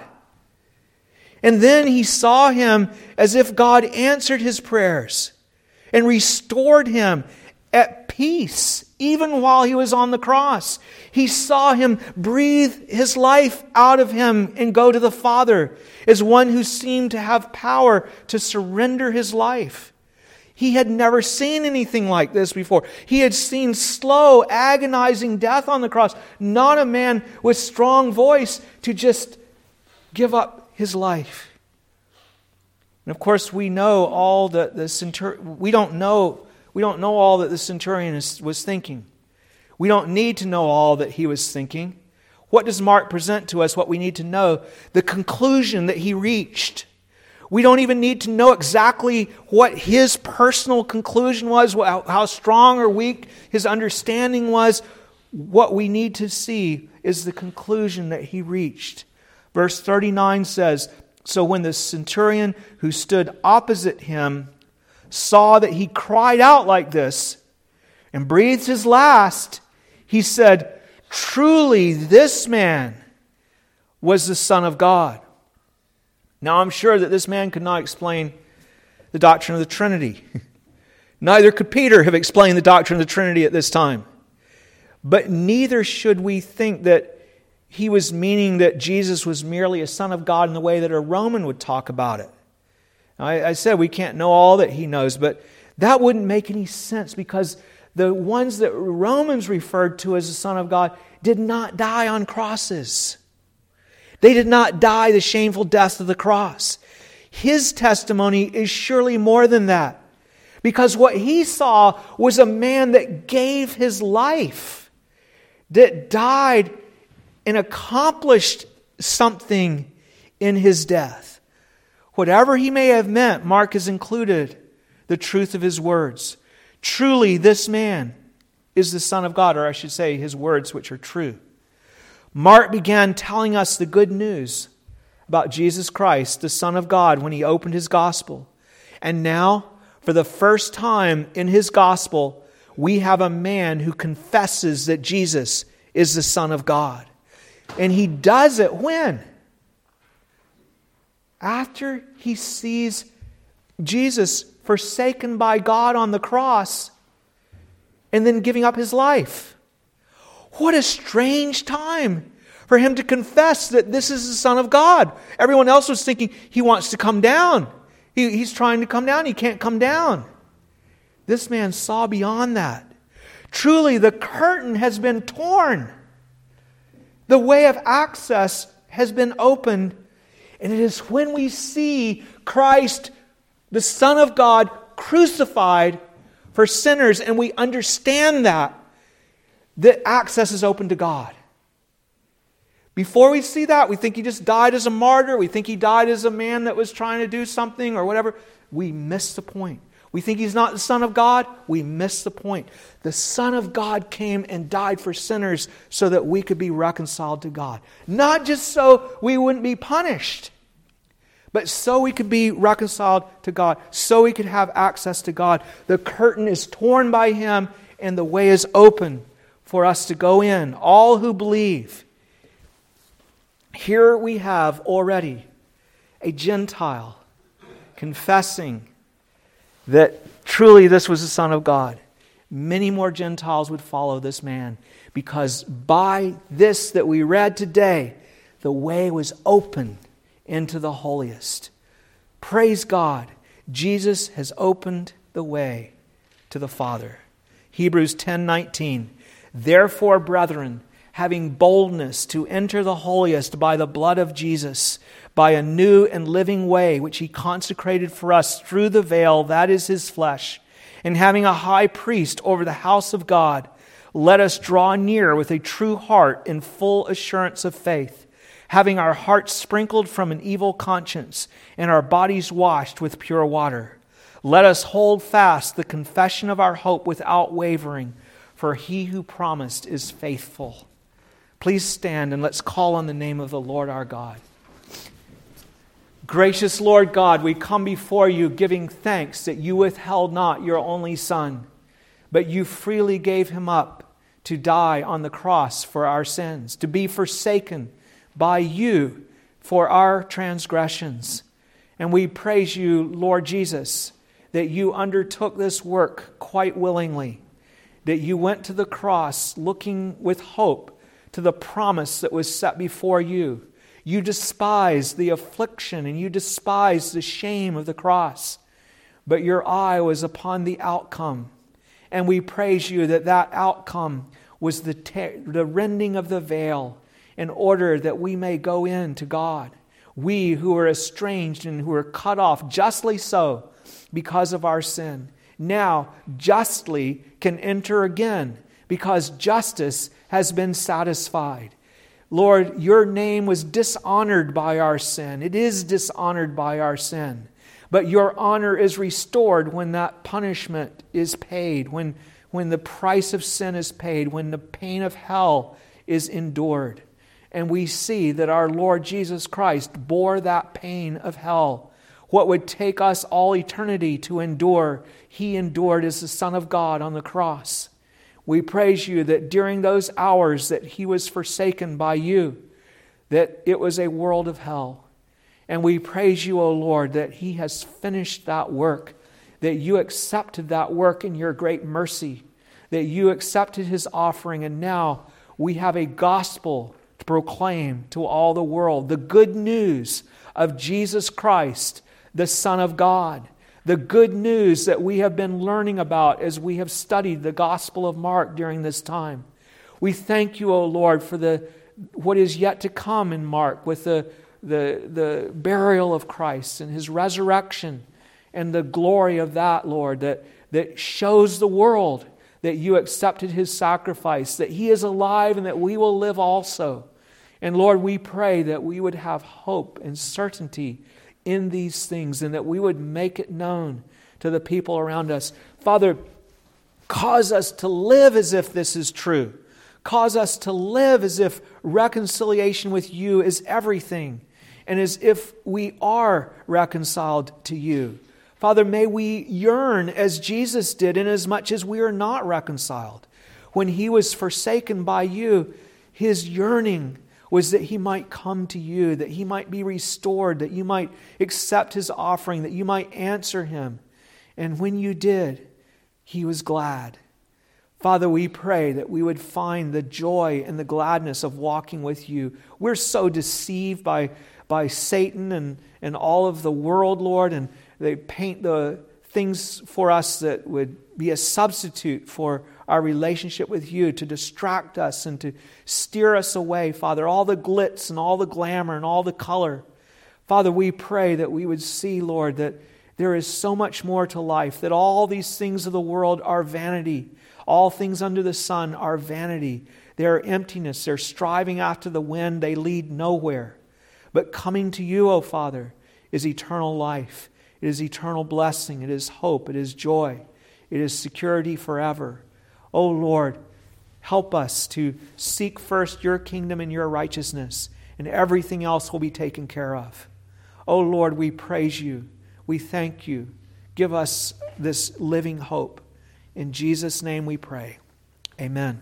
And then he saw him as if God answered his prayers and restored him at peace, even while he was on the cross. He saw him breathe his life out of him and go to the Father as one who seemed to have power to surrender his life. He had never seen anything like this before. He had seen slow, agonizing death on the cross. Not a man with strong voice to just give up his life. And of course, we know all that the centurion. We don't know all that the centurion was thinking. We don't need to know all that he was thinking. What does Mark present to us? What we need to know? The conclusion that he reached. We don't even need to know exactly what his personal conclusion was, how strong or weak his understanding was. What we need to see is the conclusion that he reached. Verse 39 says, "So when the centurion who stood opposite him saw that he cried out like this and breathed his last, he said, 'Truly this man was the Son of God.'" Now I'm sure that this man could not explain the doctrine of the Trinity. Neither could Peter have explained the doctrine of the Trinity at this time. But neither should we think that he was meaning that Jesus was merely a Son of God in the way that a Roman would talk about it. I said we can't know all that he knows, but that wouldn't make any sense because the ones that Romans referred to as the Son of God did not die on crosses. They did not die the shameful death of the cross. His testimony is surely more than that, because what he saw was a man that gave his life, that died and accomplished something in his death. Whatever he may have meant, Mark has included the truth of his words. Truly, this man is the Son of God, or I should say his words which are true. Mark began telling us the good news about Jesus Christ, the Son of God, when he opened his gospel. And now, for the first time in his gospel, we have a man who confesses that Jesus is the Son of God. And he does it when? After he sees Jesus forsaken by God on the cross and then giving up his life. What a strange time for him to confess that this is the Son of God. Everyone else was thinking he wants to come down. He's trying to come down. He can't come down. This man saw beyond that. Truly, the curtain has been torn. The way of access has been opened. And it is when we see Christ, the Son of God, crucified for sinners, and we understand that access is open to God. Before we see that, we think he just died as a martyr. We think he died as a man that was trying to do something or whatever. We miss the point. We think he's not the Son of God. We miss the point. The Son of God came and died for sinners so that we could be reconciled to God. Not just so we wouldn't be punished, but so we could be reconciled to God, so we could have access to God. The curtain is torn by him and the way is open for us to go in, all who believe. Here we have already a Gentile confessing that truly this was the Son of God. Many more Gentiles would follow this man, because by this that we read today, the way was open into the holiest. Praise God. Jesus has opened the way to the Father. Hebrews 10:19. Therefore, brethren, having boldness to enter the holiest by the blood of Jesus, by a new and living way which he consecrated for us through the veil, that is his flesh, and having a high priest over the house of God, let us draw near with a true heart in full assurance of faith, having our hearts sprinkled from an evil conscience and our bodies washed with pure water. Let us hold fast the confession of our hope without wavering, for He who promised is faithful. Please stand and let's call on the name of the Lord our God. Gracious Lord God, we come before you giving thanks that you withheld not your only Son, but you freely gave him up to die on the cross for our sins, to be forsaken by you for our transgressions. And we praise you, Lord Jesus, that you undertook this work quite willingly, that you went to the cross looking with hope to the promise that was set before you. You despised the affliction and you despised the shame of the cross, but your eye was upon the outcome. And we praise you that that outcome was the rending of the veil in order that we may go in to God. We who are estranged and who are cut off, justly so, because of our sin, now justly can enter again because justice has been satisfied. Lord, your name was dishonored by our sin. It is dishonored by our sin. But your honor is restored when that punishment is paid, when the price of sin is paid, when the pain of hell is endured. And we see that our Lord Jesus Christ bore that pain of hell. What would take us all eternity to endure, He endured as the Son of God on the cross. We praise you that during those hours that He was forsaken by you, that it was a world of hell. And we praise you, O Lord, that He has finished that work, that you accepted that work in your great mercy, that you accepted His offering, and now we have a gospel to proclaim to all the world, the good news of Jesus Christ, the Son of God. The good news that we have been learning about as we have studied the Gospel of Mark during this time. We thank you, O Lord, for what is yet to come in Mark with the burial of Christ and His resurrection and the glory of that, Lord, that shows the world that you accepted His sacrifice, that He is alive and that we will live also. And Lord, we pray that we would have hope and certainty in these things and that we would make it known to the people around us. Father, cause us to live as if this is true. Cause us to live as if reconciliation with you is everything and as if we are reconciled to you. Father, may we yearn as Jesus did inasmuch as we are not reconciled. When He was forsaken by you, His yearning was that He might come to you, that He might be restored, that you might accept His offering, that you might answer Him. And when you did, He was glad. Father, we pray that we would find the joy and the gladness of walking with you. We're so deceived by Satan and all of the world, Lord, and they paint the things for us that would be a substitute for our relationship with you, to distract us and to steer us away, Father. All the glitz and all the glamour and all the color. Father, we pray that we would see, Lord, that there is so much more to life, that all these things of the world are vanity. All things under the sun are vanity. They are emptiness. They're striving after the wind. They lead nowhere. But coming to you, O Father, is eternal life. It is eternal blessing. It is hope. It is joy. It is security forever. O Lord, help us to seek first your kingdom and your righteousness, and everything else will be taken care of. O Lord, we praise you. We thank you. Give us this living hope. In Jesus' name we pray. Amen.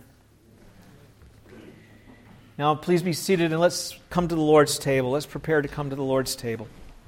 Now, please be seated and let's come to the Lord's table. Let's prepare to come to the Lord's table.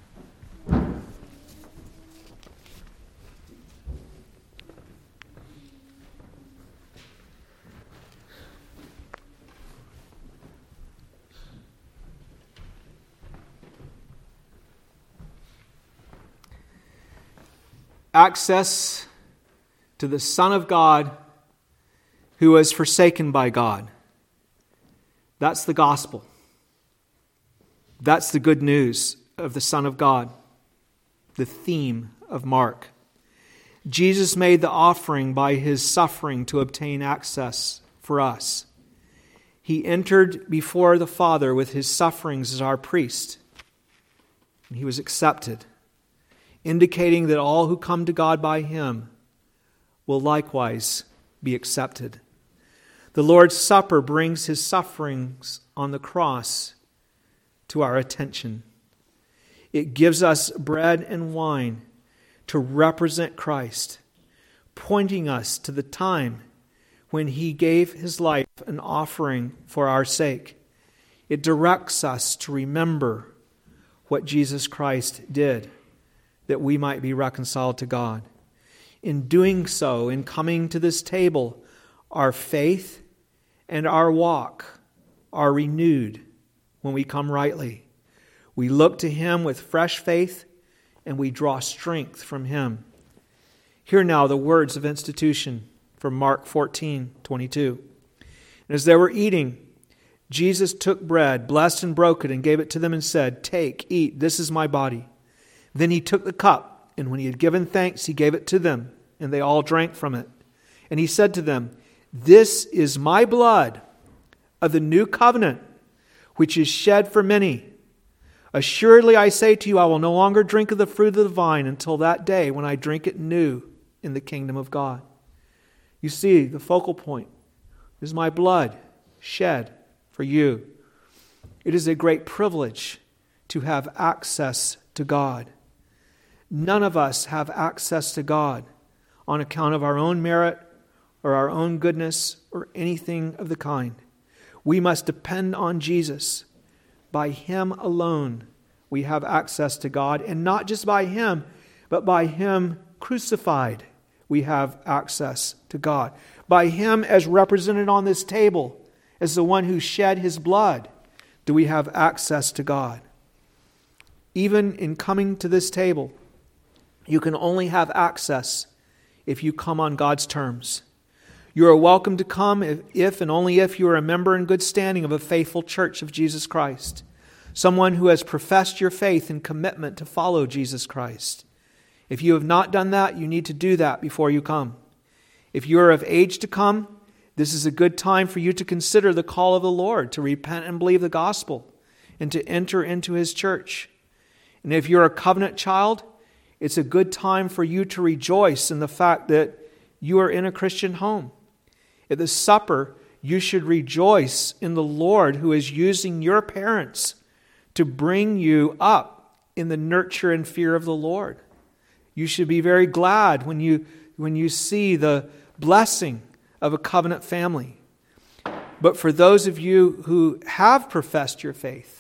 Access to the Son of God who was forsaken by God. That's the gospel. That's the good news of the Son of God, the theme of Mark. Jesus made the offering by His suffering to obtain access for us. He entered before the Father with his sufferings as our priest, and he was accepted, indicating that all who come to God by him will likewise be accepted. The Lord's Supper brings his sufferings on the cross to our attention. It gives us bread and wine to represent Christ, pointing us to the time when he gave his life an offering for our sake. It directs us to remember what Jesus Christ did, that we might be reconciled to God. In doing so, in coming to this table, our faith and our walk are renewed when we come rightly. We look to him with fresh faith, and we draw strength from him. Hear now the words of institution from Mark 14:22. And as they were eating, Jesus took bread, blessed and broke it, and gave it to them and said, "Take, eat, this is my body." Then he took the cup, and when he had given thanks, he gave it to them, and they all drank from it. And he said to them, "This is my blood of the new covenant, which is shed for many. Assuredly I say to you, I will no longer drink of the fruit of the vine until that day when I drink it new in the kingdom of God." You see, the focal point is my blood shed for you. It is a great privilege to have access to God. None of us have access to God on account of our own merit or our own goodness or anything of the kind. We must depend on Jesus. By him alone we have access to God, and not just by him, but by him crucified we have access to God. By him as represented on this table, as the one who shed his blood, do we have access to God. Even in coming to this table, you can only have access if you come on God's terms. You are welcome to come if and only if you are a member in good standing of a faithful church of Jesus Christ, someone who has professed your faith and commitment to follow Jesus Christ. If you have not done that, you need to do that before you come. If you are of age to come, this is a good time for you to consider the call of the Lord to repent and believe the gospel and to enter into his church. And if you're a covenant child, it's a good time for you to rejoice in the fact that you are in a Christian home. At the supper, you should rejoice in the Lord who is using your parents to bring you up in the nurture and fear of the Lord. You should be very glad when you see the blessing of a covenant family. But for those of you who have professed your faith,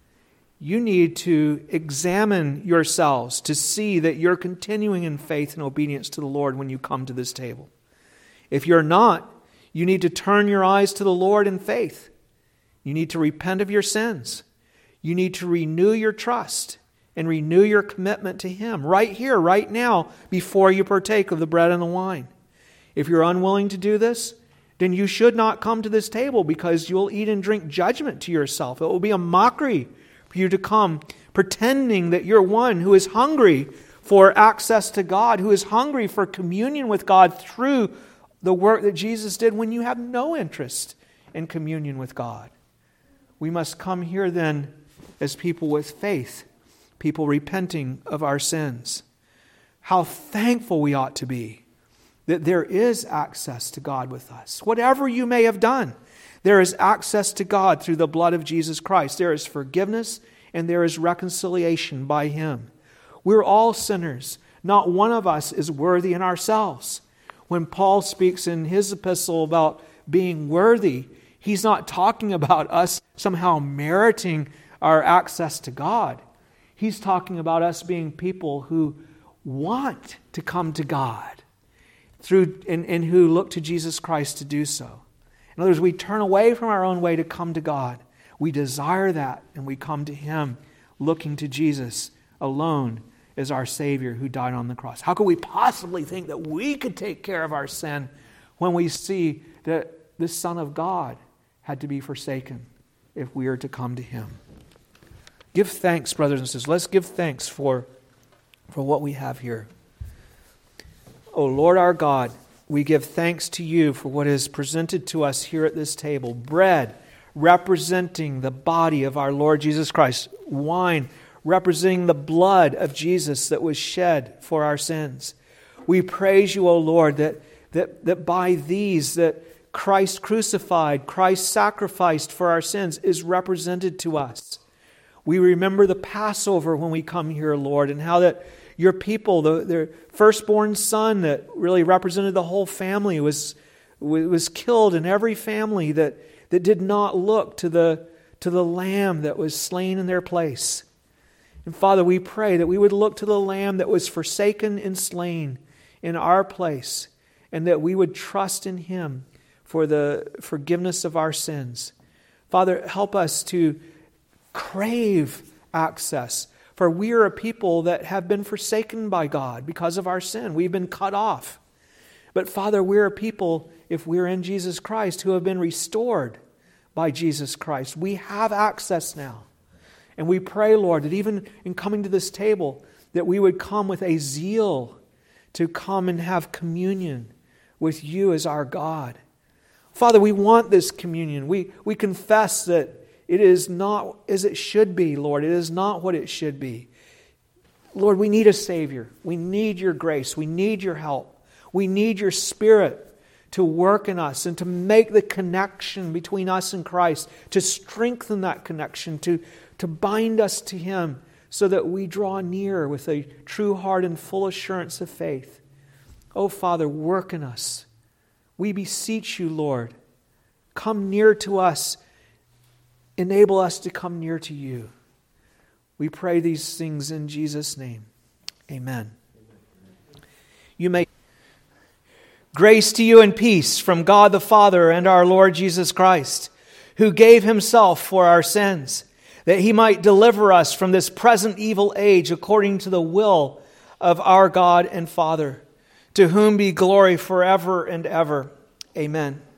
you need to examine yourselves to see that you're continuing in faith and obedience to the Lord when you come to this table. If you're not, you need to turn your eyes to the Lord in faith. You need to repent of your sins. You need to renew your trust and renew your commitment to him right here, right now, before you partake of the bread and the wine. If you're unwilling to do this, then you should not come to this table, because you'll eat and drink judgment to yourself. It will be a mockery for you to come pretending that you're one who is hungry for access to God, who is hungry for communion with God through the work that Jesus did, when you have no interest in communion with God. We must come here then as people with faith, people repenting of our sins. How thankful we ought to be that there is access to God with us. Whatever you may have done, there is access to God through the blood of Jesus Christ. There is forgiveness and there is reconciliation by him. We're all sinners. Not one of us is worthy in ourselves. When Paul speaks in his epistle about being worthy, he's not talking about us somehow meriting our access to God. He's talking about us being people who want to come to God through and who look to Jesus Christ to do so. In other words, we turn away from our own way to come to God. We desire that, and we come to him looking to Jesus alone as our Savior who died on the cross. How could we possibly think that we could take care of our sin when we see that the Son of God had to be forsaken if we are to come to him? Give thanks, brothers and sisters. Let's give thanks for what we have here. O Lord our God, we give thanks to you for what is presented to us here at this table. Bread representing the body of our Lord Jesus Christ. Wine representing the blood of Jesus that was shed for our sins. We praise you, O Lord, that by these that Christ crucified, Christ sacrificed for our sins is represented to us. We remember the Passover when we come here, Lord, and how that your people, the firstborn son that really represented the whole family, was killed in every family that did not look to the lamb that was slain in their place. And Father, we pray that we would look to the lamb that was forsaken and slain in our place, and that we would trust in Him for the forgiveness of our sins. Father, help us to crave access, for we are a people that have been forsaken by God because of our sin. We've been cut off. But Father, we're a people, if we're in Jesus Christ, who have been restored by Jesus Christ. We have access now. And we pray, Lord, that even in coming to this table, that we would come with a zeal to come and have communion with you as our God. Father, we want this communion. We confess that it is not as it should be, Lord. It is not what it should be. Lord, we need a Savior. We need your grace. We need your help. We need your Spirit to work in us and to make the connection between us and Christ, to strengthen that connection, to bind us to Him so that we draw near with a true heart and full assurance of faith. Oh, Father, work in us. We beseech you, Lord. Come near to us. Enable us to come near to you. We pray these things in Jesus' name. Amen. You may. Grace to you and peace from God the Father and our Lord Jesus Christ, who gave Himself for our sins, that He might deliver us from this present evil age according to the will of our God and Father, to whom be glory forever and ever. Amen.